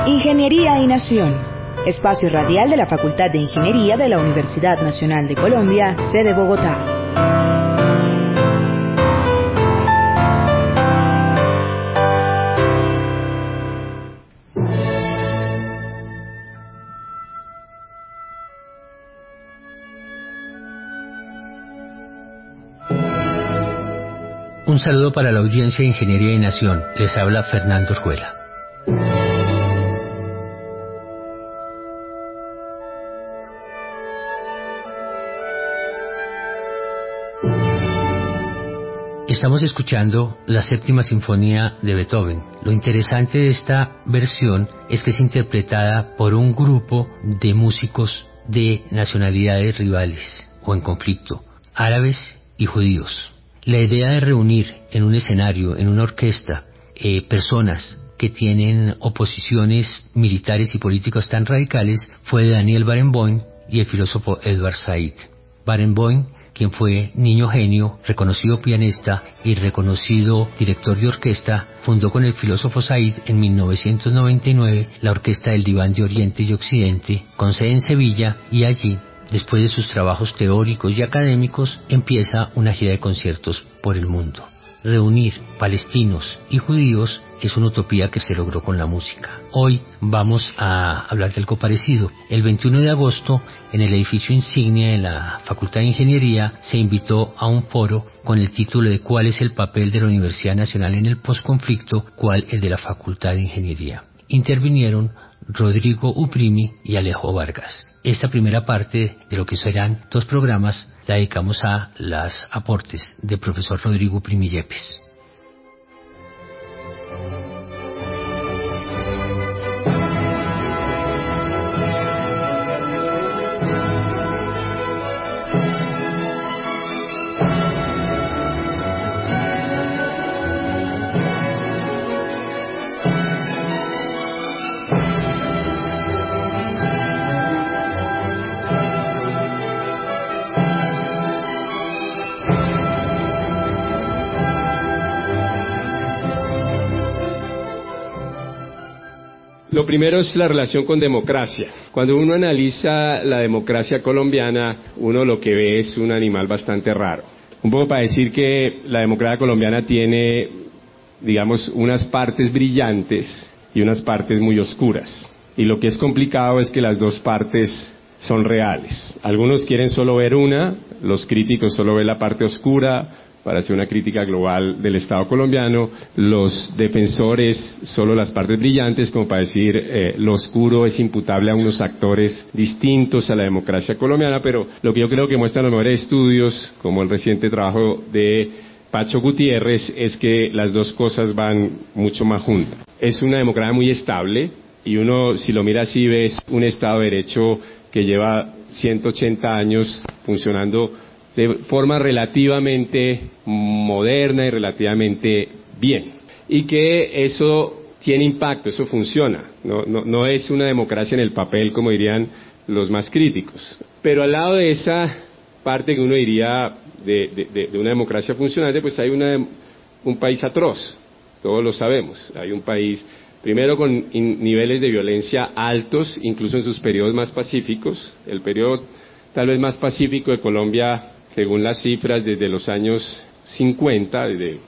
Ingeniería y Nación, espacio radial de la Facultad de Ingeniería de la Universidad Nacional de Colombia, sede Bogotá. Un saludo para la audiencia de Ingeniería y Nación. Les habla Fernando Orjuela. Estamos escuchando la séptima sinfonía de Beethoven. Lo interesante de esta versión es que es interpretada por un grupo de músicos de nacionalidades rivales o en conflicto, árabes y judíos. La idea de reunir en un escenario, en una orquesta, personas que tienen oposiciones militares y políticas tan radicales fue de Daniel Barenboim y el filósofo Edward Said. Barenboim, quien fue niño genio, reconocido pianista y reconocido director de orquesta, fundó con el filósofo Said en 1999 la Orquesta del Diván de Oriente y Occidente, con sede en Sevilla, y allí, después de sus trabajos teóricos y académicos, empieza una gira de conciertos por el mundo. Reunir palestinos y judíos es una utopía que se logró con la música. Hoy vamos a hablar de algo parecido. El 21 de agosto, en el edificio insignia de la Facultad de Ingeniería, se invitó a un foro con el título de ¿Cuál es el papel de la Universidad Nacional en el posconflicto? ¿Cuál el de la Facultad de Ingeniería? Intervinieron Rodrigo Uprimi y Alejo Vargas. Esta primera parte de lo que serán dos programas la dedicamos a los aportes del profesor Rodrigo Uprimi Yepes. Lo primero es la relación con democracia. Cuando uno analiza la democracia colombiana, uno lo que ve es un animal bastante raro. Un poco para decir que la democracia colombiana tiene, digamos, unas partes brillantes y unas partes muy oscuras. Y lo que es complicado es que las dos partes son reales. Algunos quieren solo ver una, los críticos solo ven la parte oscura, para hacer una crítica global del Estado colombiano, los defensores solo las partes brillantes, como para decir lo oscuro es imputable a unos actores distintos a la democracia colombiana, pero lo que yo creo que muestran los mejores estudios, como el reciente trabajo de Pacho Gutiérrez, es que las dos cosas van mucho más juntas. Es una democracia muy estable, y uno, si lo mira así, ve un Estado de Derecho que lleva 180 años funcionando de forma relativamente moderna y relativamente bien. Y que eso tiene impacto, eso funciona. No es una democracia en el papel, como dirían los más críticos. Pero al lado de esa parte que uno diría de una democracia funcionante, pues hay un país atroz. Todos lo sabemos. Hay un país, primero, con niveles de violencia altos, incluso en sus periodos más pacíficos. El periodo tal vez más pacífico de Colombia, según las cifras, desde los años 50, desde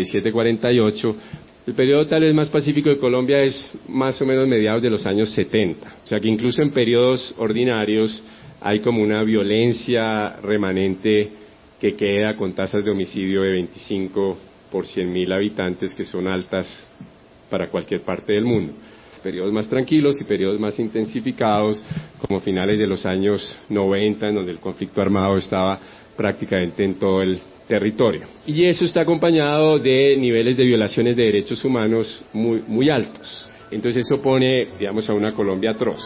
47-48, el periodo tal vez más pacífico de Colombia es más o menos mediados de los años 70. O sea que incluso en periodos ordinarios hay como una violencia remanente que queda con tasas de homicidio de 25 por 100.000 habitantes, que son altas para cualquier parte del mundo. Periodos más tranquilos y periodos más intensificados, como finales de los años 90, en donde el conflicto armado estaba prácticamente en todo el territorio. Y eso está acompañado de niveles de violaciones de derechos humanos muy, muy altos. Entonces eso pone, digamos, a una Colombia atroz.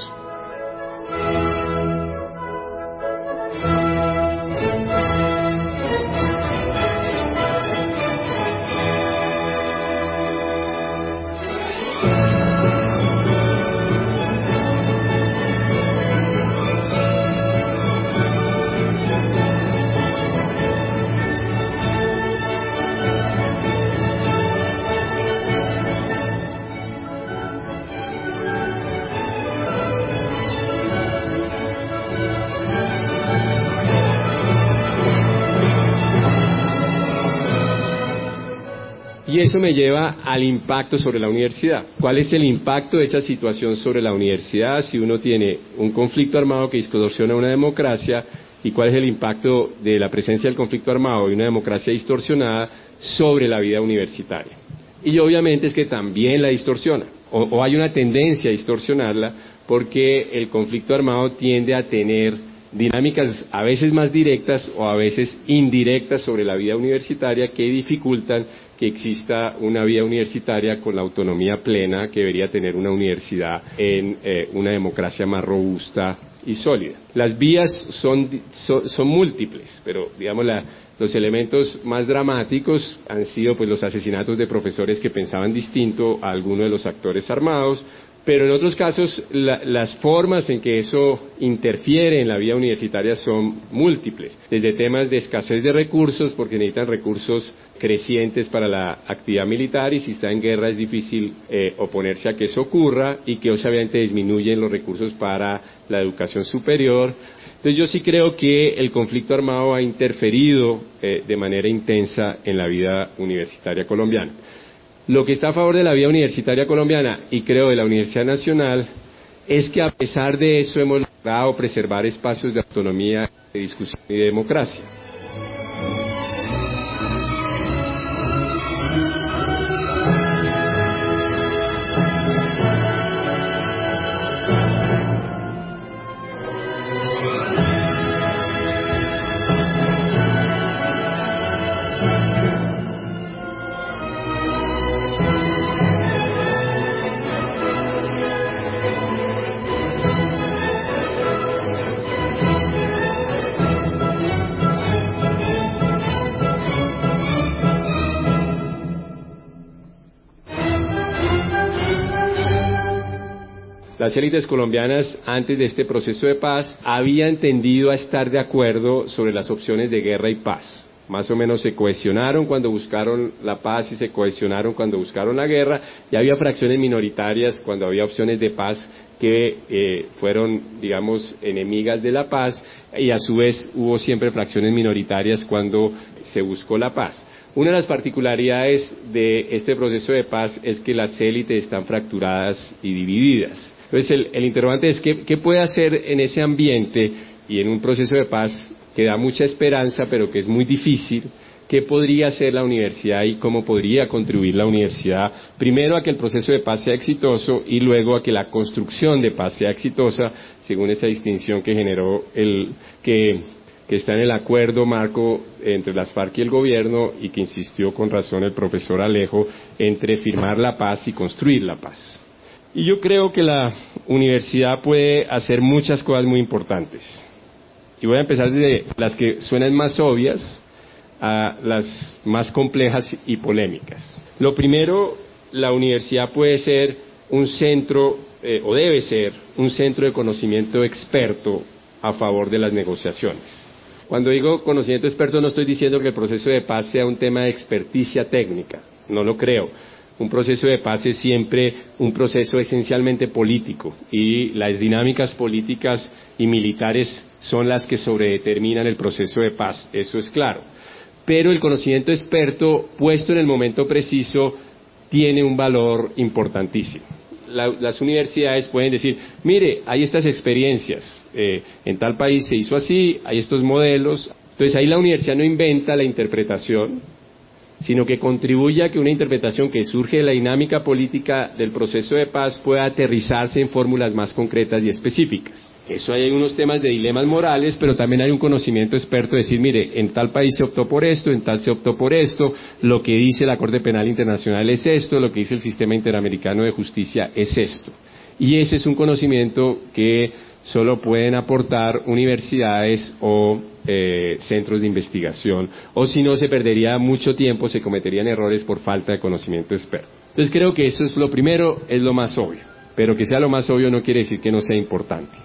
Y eso me lleva al impacto sobre la universidad. ¿Cuál es el impacto de esa situación sobre la universidad si uno tiene un conflicto armado que distorsiona una democracia? ¿Y cuál es el impacto de la presencia del conflicto armado y una democracia distorsionada sobre la vida universitaria? Y obviamente es que también la distorsiona, o hay una tendencia a distorsionarla, porque el conflicto armado tiende a tener dinámicas a veces más directas o a veces indirectas sobre la vida universitaria que dificultan que exista una vida universitaria con la autonomía plena que debería tener una universidad en una democracia más robusta y sólida. Las vías son múltiples, pero digamos los elementos más dramáticos han sido pues los asesinatos de profesores que pensaban distinto a alguno de los actores armados, pero en otros casos las formas en que eso interfiere en la vida universitaria son múltiples, desde temas de escasez de recursos, porque necesitan recursos crecientes para la actividad militar, y si está en guerra es difícil oponerse a que eso ocurra, y que obviamente disminuyen los recursos para la educación superior. Entonces yo sí creo que el conflicto armado ha interferido de manera intensa en la vida universitaria colombiana. Lo que está a favor de la vida universitaria colombiana, y creo de la Universidad Nacional, es que a pesar de eso hemos logrado preservar espacios de autonomía, de discusión y de democracia. Las élites colombianas, antes de este proceso de paz, habían tendido a estar de acuerdo sobre las opciones de guerra y paz. Más o menos se cohesionaron cuando buscaron la paz y se cohesionaron cuando buscaron la guerra, y había fracciones minoritarias cuando había opciones de paz que fueron, digamos, enemigas de la paz, y a su vez hubo siempre fracciones minoritarias cuando se buscó la paz. Una de las particularidades de este proceso de paz es que las élites están fracturadas y divididas. Entonces el interrogante es ¿qué puede hacer en ese ambiente y en un proceso de paz que da mucha esperanza pero que es muy difícil? ¿Qué podría hacer la universidad y cómo podría contribuir la universidad, primero a que el proceso de paz sea exitoso y luego a que la construcción de paz sea exitosa, según esa distinción que generó que está en el acuerdo marco entre las FARC y el gobierno, y que insistió con razón el profesor Alejo, entre firmar la paz y construir la paz? Y yo creo que la universidad puede hacer muchas cosas muy importantes. Y voy a empezar desde las que suenan más obvias a las más complejas y polémicas. Lo primero, la universidad puede ser un centro, o debe ser, un centro de conocimiento experto a favor de las negociaciones. Cuando digo conocimiento experto no estoy diciendo que el proceso de paz sea un tema de experticia técnica, no lo creo. Un proceso de paz es siempre un proceso esencialmente político, y las dinámicas políticas y militares son las que sobredeterminan el proceso de paz, eso es claro. Pero el conocimiento experto puesto en el momento preciso tiene un valor importantísimo. Las universidades pueden decir, mire, hay estas experiencias, en tal país se hizo así, hay estos modelos. Entonces ahí la universidad no inventa la interpretación, sino que contribuye a que una interpretación que surge de la dinámica política del proceso de paz pueda aterrizarse en fórmulas más concretas y específicas. Eso hay unos temas de dilemas morales, pero también hay un conocimiento experto de decir, mire, en tal país se optó por esto, en tal se optó por esto, lo que dice la Corte Penal Internacional es esto, lo que dice el Sistema Interamericano de Justicia es esto. Y ese es un conocimiento que solo pueden aportar universidades o centros de investigación, o si no se perdería mucho tiempo, se cometerían errores por falta de conocimiento experto. Entonces creo que eso es lo primero, es lo más obvio, pero que sea lo más obvio no quiere decir que no sea importante.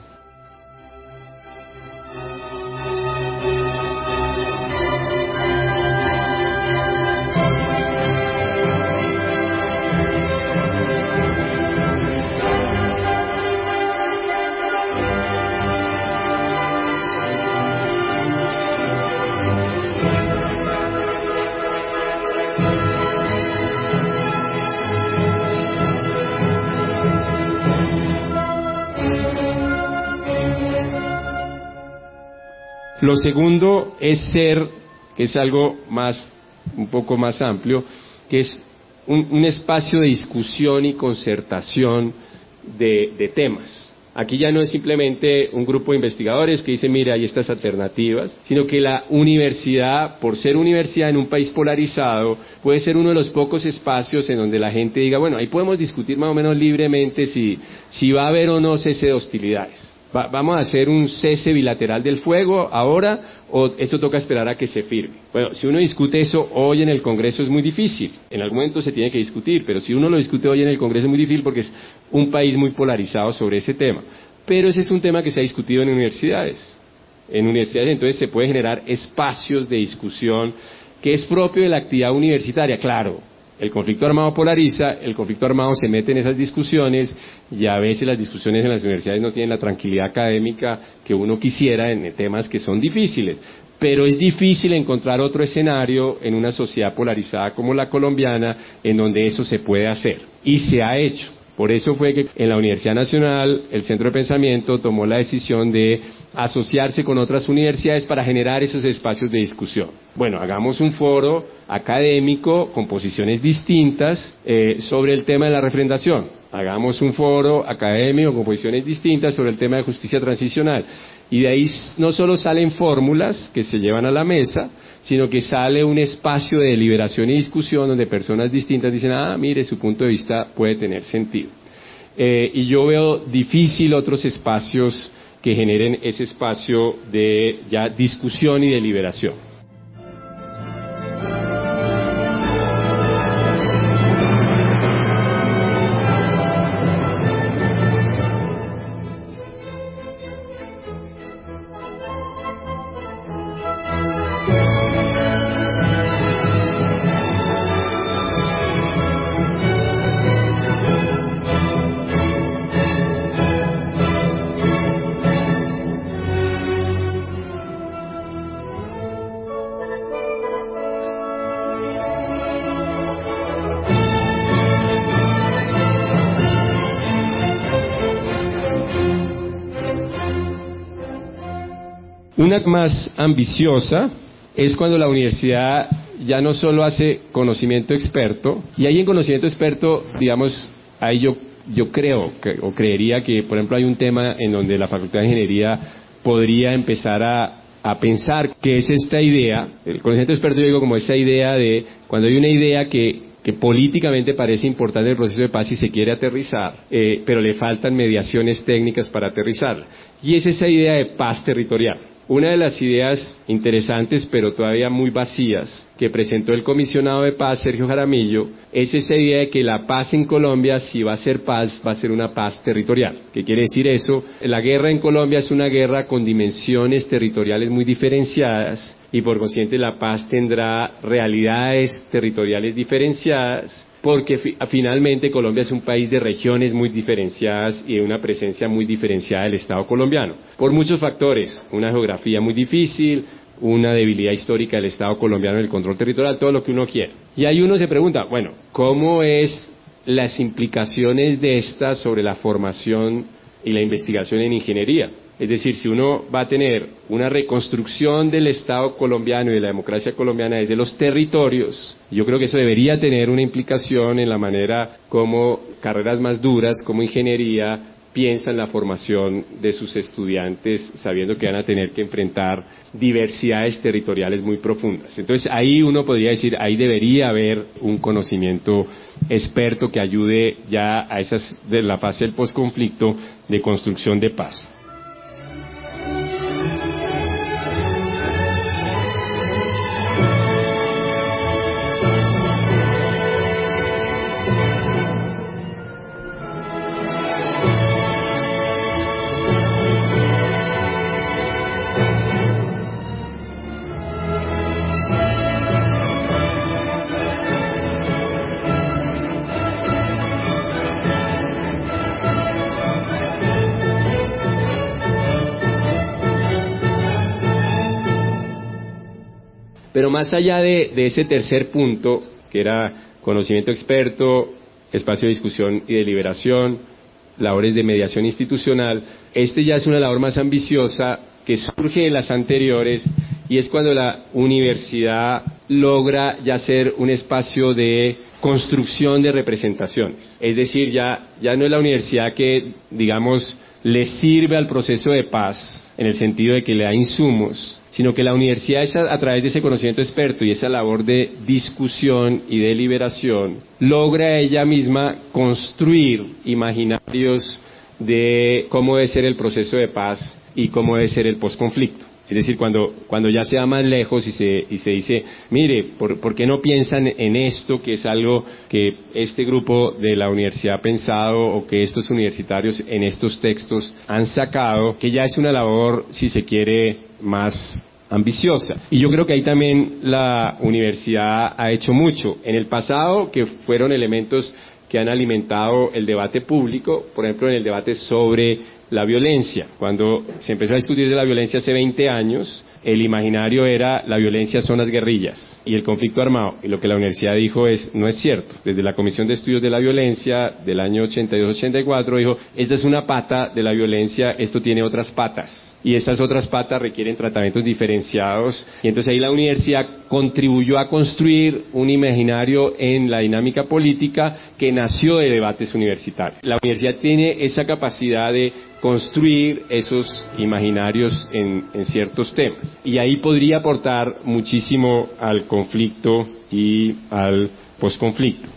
Lo segundo es ser, que es algo un poco más amplio, que es un espacio de discusión y concertación de temas. Aquí ya no es simplemente un grupo de investigadores que dicen, mira, hay estas alternativas, sino que la universidad, por ser universidad en un país polarizado, puede ser uno de los pocos espacios en donde la gente diga, bueno, ahí podemos discutir más o menos libremente si va a haber o no cese de hostilidades. ¿Vamos a hacer un cese bilateral del fuego ahora o eso toca esperar a que se firme? Bueno, si uno discute eso hoy en el Congreso es muy difícil. En algún momento se tiene que discutir, pero si uno lo discute hoy en el Congreso es muy difícil porque es un país muy polarizado sobre ese tema. Pero ese es un tema que se ha discutido en universidades. En universidades entonces se puede generar espacios de discusión que es propio de la actividad universitaria. Claro, el conflicto armado polariza, el conflicto armado se mete en esas discusiones y a veces las discusiones en las universidades no tienen la tranquilidad académica que uno quisiera en temas que son difíciles. Pero es difícil encontrar otro escenario en una sociedad polarizada como la colombiana en donde eso se puede hacer. Y se ha hecho. Por eso fue que en la Universidad Nacional el Centro de Pensamiento tomó la decisión de asociarse con otras universidades para generar esos espacios de discusión. Bueno, hagamos un foro académico con posiciones distintas sobre el tema de la refrendación. Hagamos un foro académico con posiciones distintas sobre el tema de justicia transicional. Y de ahí no solo salen fórmulas que se llevan a la mesa, sino que sale un espacio de deliberación y discusión donde personas distintas dicen, mire, su punto de vista puede tener sentido. Y yo veo difícil otros espacios que generen ese espacio de ya discusión y deliberación. Una más ambiciosa es cuando la universidad ya no solo hace conocimiento experto, y ahí en conocimiento experto, digamos, ahí yo creo o creería que, por ejemplo, hay un tema en donde la Facultad de Ingeniería podría empezar a pensar que es esta idea, el conocimiento experto yo digo como esa idea de cuando hay una idea que políticamente parece importante en el proceso de paz y se quiere aterrizar, pero le faltan mediaciones técnicas para aterrizarla, y es esa idea de paz territorial. Una de las ideas interesantes, pero todavía muy vacías, que presentó el comisionado de paz, Sergio Jaramillo, es esa idea de que la paz en Colombia, si va a ser paz, va a ser una paz territorial. ¿Qué quiere decir eso? La guerra en Colombia es una guerra con dimensiones territoriales muy diferenciadas y por consiguiente la paz tendrá realidades territoriales diferenciadas, porque finalmente Colombia es un país de regiones muy diferenciadas y de una presencia muy diferenciada del Estado colombiano, por muchos factores, una geografía muy difícil, una debilidad histórica del Estado colombiano en el control territorial, todo lo que uno quiera. Y ahí uno se pregunta, bueno, ¿cómo es las implicaciones de esta sobre la formación y la investigación en ingeniería? Es decir, si uno va a tener una reconstrucción del Estado colombiano y de la democracia colombiana desde los territorios, yo creo que eso debería tener una implicación en la manera como carreras más duras, como ingeniería, piensan la formación de sus estudiantes, sabiendo que van a tener que enfrentar diversidades territoriales muy profundas. Entonces ahí uno podría decir, ahí debería haber un conocimiento experto que ayude ya a esas de la fase del posconflicto de construcción de paz. Pero más allá de ese tercer punto, que era conocimiento experto, espacio de discusión y deliberación, labores de mediación institucional, este ya es una labor más ambiciosa que surge de las anteriores, y es cuando la universidad logra ya ser un espacio de construcción de representaciones. Es decir, ya no es la universidad que, digamos, le sirve al proceso de paz, en el sentido de que le da insumos, sino que la universidad a través de ese conocimiento experto y esa labor de discusión y deliberación, logra ella misma construir imaginarios de cómo debe ser el proceso de paz y cómo debe ser el posconflicto. Es decir, cuando ya se va más lejos y se dice, mire, ¿por qué no piensan en esto, que es algo que este grupo de la universidad ha pensado o que estos universitarios en estos textos han sacado, que ya es una labor, si se quiere, más ambiciosa? Y yo creo que ahí también la universidad ha hecho mucho. En el pasado, que fueron elementos que han alimentado el debate público, por ejemplo, en el debate sobre la violencia. Cuando se empezó a discutir de la violencia hace 20 años, el imaginario era la violencia son las guerrillas y el conflicto armado. Y lo que la universidad dijo no es cierto. Desde la Comisión de Estudios de la Violencia del año 82-84 dijo, esta es una pata de la violencia, esto tiene otras patas. Y estas otras patas requieren tratamientos diferenciados. Y entonces ahí la universidad contribuyó a construir un imaginario en la dinámica política que nació de debates universitarios. La universidad tiene esa capacidad de construir esos imaginarios en ciertos temas. Y ahí podría aportar muchísimo al conflicto y al posconflicto.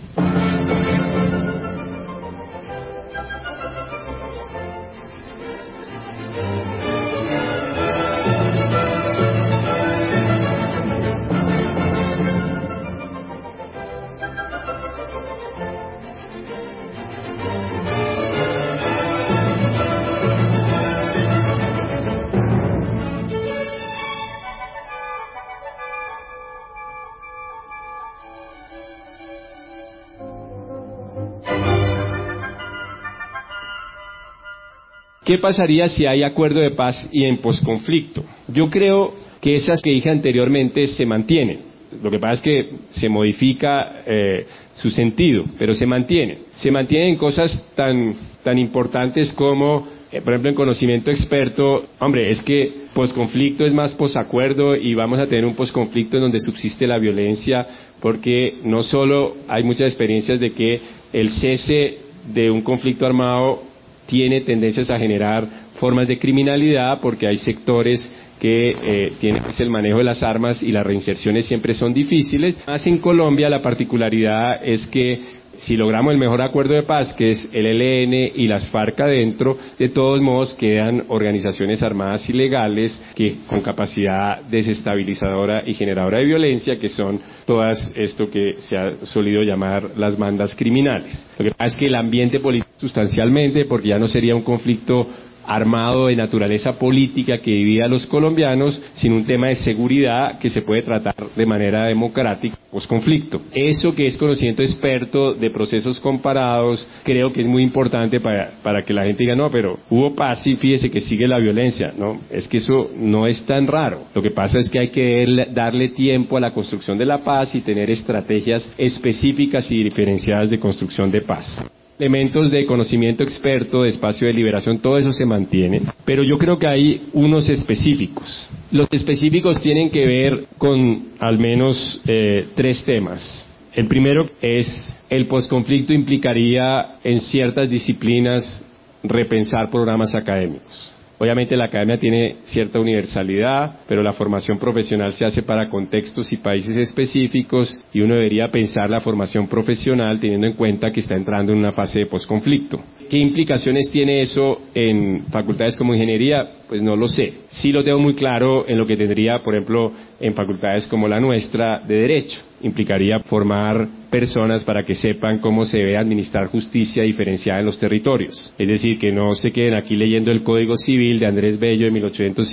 ¿Qué pasaría si hay acuerdo de paz y en posconflicto? Yo creo que esas que dije anteriormente se mantienen. Lo que pasa es que se modifica su sentido, pero se mantienen. Se mantienen cosas tan importantes como, por ejemplo, en conocimiento experto, hombre, es que posconflicto es más posacuerdo y vamos a tener un posconflicto en donde subsiste la violencia, porque no solo hay muchas experiencias de que el cese de un conflicto armado tiene tendencias a generar formas de criminalidad, porque hay sectores que tienen el manejo de las armas y las reinserciones siempre son difíciles. Más en Colombia la particularidad es que si logramos el mejor acuerdo de paz, que es el ELN y las FARC adentro, de todos modos quedan organizaciones armadas ilegales que con capacidad desestabilizadora y generadora de violencia, que son todas esto que se ha solido llamar las bandas criminales. Lo que pasa es que el ambiente político sustancialmente, porque ya no sería un conflicto armado de naturaleza política que divida a los colombianos, sino un tema de seguridad que se puede tratar de manera democrática, posconflicto. Eso que es conocimiento experto de procesos comparados, creo que es muy importante para que la gente diga, no, pero hubo paz y fíjese que sigue la violencia. No, es que eso no es tan raro. Lo que pasa es que hay que darle tiempo a la construcción de la paz y tener estrategias específicas y diferenciadas de construcción de paz. Elementos de conocimiento experto, de espacio de liberación, todo eso se mantiene, pero yo creo que hay unos específicos. Los específicos tienen que ver con al menos 3 temas. El primero es, el posconflicto implicaría en ciertas disciplinas repensar programas académicos. Obviamente la academia tiene cierta universalidad, pero la formación profesional se hace para contextos y países específicos y uno debería pensar la formación profesional teniendo en cuenta que está entrando en una fase de posconflicto. ¿Qué implicaciones tiene eso en facultades como ingeniería? Pues no lo sé. Sí lo tengo muy claro en lo que tendría, por ejemplo, en facultades como la nuestra de Derecho. Implicaría formar personas para que sepan cómo se debe administrar justicia diferenciada en los territorios. Es decir, que no se queden aquí leyendo el Código Civil de Andrés Bello de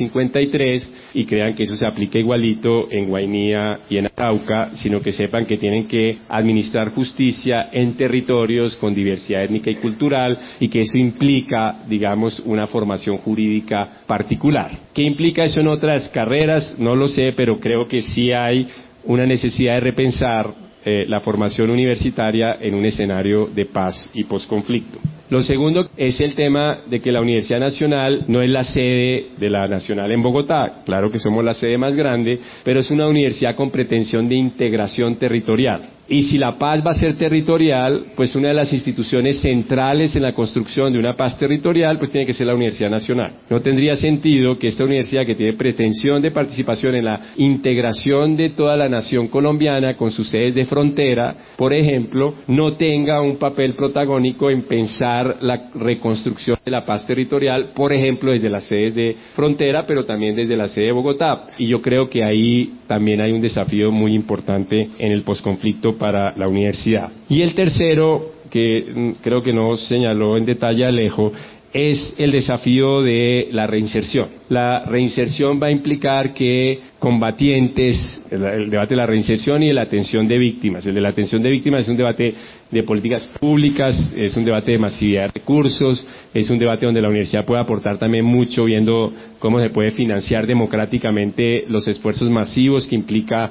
1853 y crean que eso se aplica igualito en Guainía y en Arauca, sino que sepan que tienen que administrar justicia en territorios con diversidad étnica y cultural y que eso implica, digamos, una formación jurídica particular. ¿Qué implica eso en otras carreras? No lo sé, pero creo que sí hay una necesidad de repensar la formación universitaria en un escenario de paz y posconflicto. Lo segundo es el tema de que la Universidad Nacional no es la sede de la Nacional en Bogotá. Claro que somos la sede más grande, pero es una universidad con pretensión de integración territorial. Y si la paz va a ser territorial, pues una de las instituciones centrales en la construcción de una paz territorial, pues tiene que ser la Universidad Nacional. No tendría sentido que esta universidad, que tiene pretensión de participación en la integración de toda la nación colombiana con sus sedes de frontera, por ejemplo, no tenga un papel protagónico en pensar la reconstrucción de la paz territorial, por ejemplo, desde las sedes de frontera, pero también desde la sede de Bogotá. Y yo creo que ahí también hay un desafío muy importante en el posconflicto para la universidad. Y el tercero, que creo que no señaló en detalle Alejo, es el desafío de la reinserción. La reinserción va a implicar que combatientes, el debate de la reinserción y de la atención de víctimas. El de la atención de víctimas es un debate de políticas públicas, es un debate de masividad de recursos, es un debate donde la universidad puede aportar también mucho viendo cómo se puede financiar democráticamente los esfuerzos masivos que implica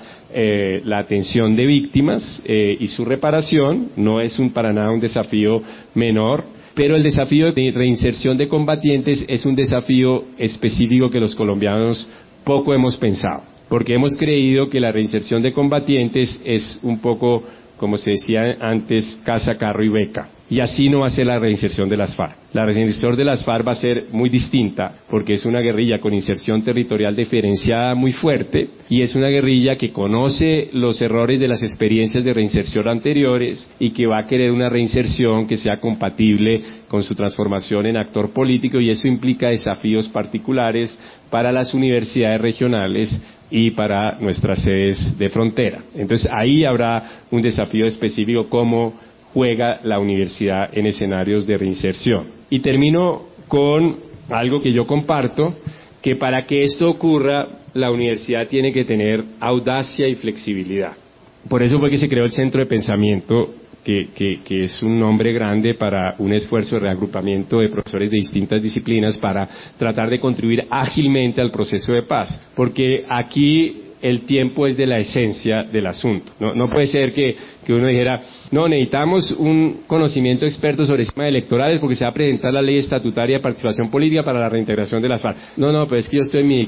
la atención de víctimas y su reparación. No es para nada un desafío menor. Pero el desafío de reinserción de combatientes es un desafío específico que los colombianos poco hemos pensado, porque hemos creído que la reinserción de combatientes es un poco, como se decía antes, casa, carro y beca. Y así no va a ser la reinserción de las FARC. La reinserción de las FARC va a ser muy distinta, porque es una guerrilla con inserción territorial diferenciada muy fuerte, y es una guerrilla que conoce los errores de las experiencias de reinserción anteriores, y que va a querer una reinserción que sea compatible con su transformación en actor político, y eso implica desafíos particulares para las universidades regionales y para nuestras sedes de frontera. Entonces ahí habrá un desafío específico como juega la universidad en escenarios de reinserción. Y termino con algo que yo comparto, que para que esto ocurra, la universidad tiene que tener audacia y flexibilidad. Por eso fue que se creó el Centro de Pensamiento, que es un nombre grande para un esfuerzo de reagrupamiento de profesores de distintas disciplinas para tratar de contribuir ágilmente al proceso de paz. Porque aquí el tiempo es de la esencia del asunto. No puede ser que uno dijera, no, necesitamos un conocimiento experto sobre sistemas electorales porque se va a presentar la ley estatutaria de participación política para la reintegración de las FARC. No, pero es que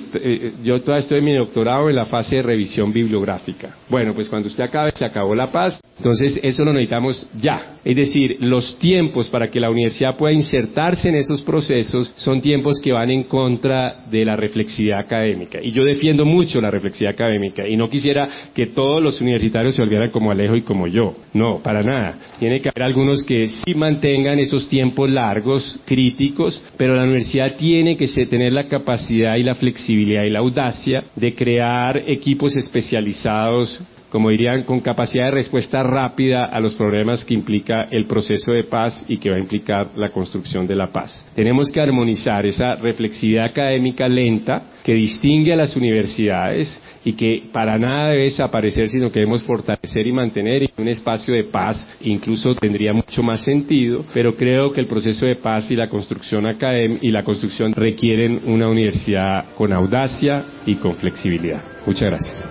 yo todavía estoy en mi doctorado en la fase de revisión bibliográfica. Bueno, pues cuando usted acabe, se acabó la paz, entonces eso lo necesitamos ya. Es decir, los tiempos para que la universidad pueda insertarse en esos procesos son tiempos que van en contra de la reflexividad académica. Y yo defiendo mucho la reflexividad académica y no quisiera que todos los universitarios se volvieran como Alejo y como yo. No, para nada. Tiene que haber algunos que sí mantengan esos tiempos largos, críticos, pero la universidad tiene que tener la capacidad y la flexibilidad y la audacia de crear equipos especializados, como dirían, con capacidad de respuesta rápida a los problemas que implica el proceso de paz y que va a implicar la construcción de la paz. Tenemos que armonizar esa reflexividad académica lenta que distingue a las universidades y que para nada debe desaparecer, sino que debemos fortalecer y mantener un espacio de paz, incluso tendría mucho más sentido, pero creo que el proceso de paz y la construcción académica y la construcción requieren una universidad con audacia y con flexibilidad. Muchas gracias.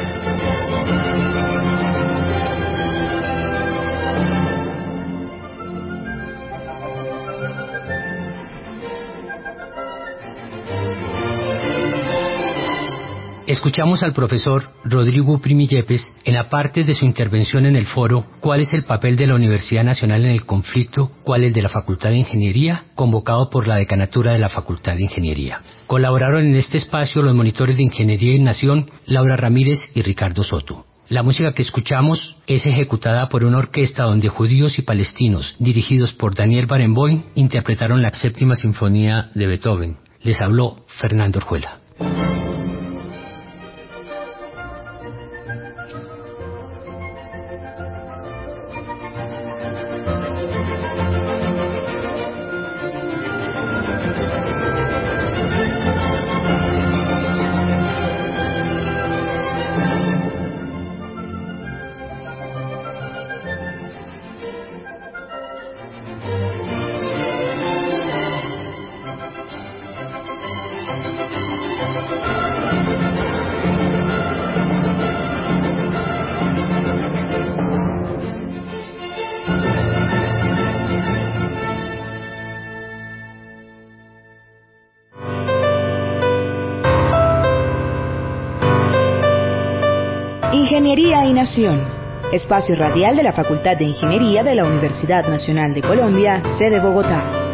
Escuchamos al profesor Rodrigo Primi Yepes en la parte de su intervención en el foro ¿Cuál es el papel de la Universidad Nacional en el conflicto? ¿Cuál es el de la Facultad de Ingeniería? Convocado por la Decanatura de la Facultad de Ingeniería. Colaboraron en este espacio los monitores de Ingeniería y Nación, Laura Ramírez y Ricardo Soto. La música que escuchamos es ejecutada por una orquesta donde judíos y palestinos, dirigidos por Daniel Barenboim, interpretaron la Séptima Sinfonía de Beethoven. Les habló Fernando Orjuela. Ingeniería y Nación, espacio radial de la Facultad de Ingeniería de la Universidad Nacional de Colombia, sede Bogotá.